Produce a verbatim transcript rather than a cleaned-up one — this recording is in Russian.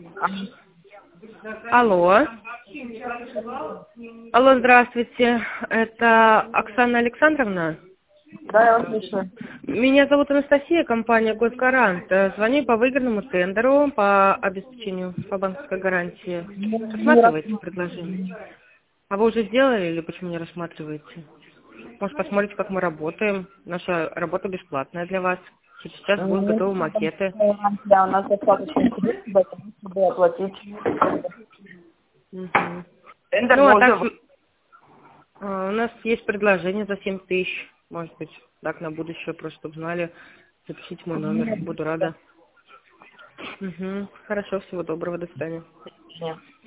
Алло. Алло, здравствуйте. Это Оксана Александровна? Да, я вас слушаю. Меня зовут Анастасия, компания «Госкарант». Звоню по выигранному тендеру по обеспечению по банковской гарантии. Рассматриваете предложение? А вы уже сделали или почему не рассматриваете? Может, посмотрите, как мы работаем. Наша работа бесплатная для вас. Сейчас будут готовы макеты. Да, у нас достаточно средств, чтобы оплатить. Мгм. Тендер Ну, а мы так, уже... а, у нас есть предложение за семь тысяч. Может быть, так на будущее, просто чтобы знали. Запишите мой номер. Буду рада. Угу. Хорошо, всего доброго, до свидания. Нет.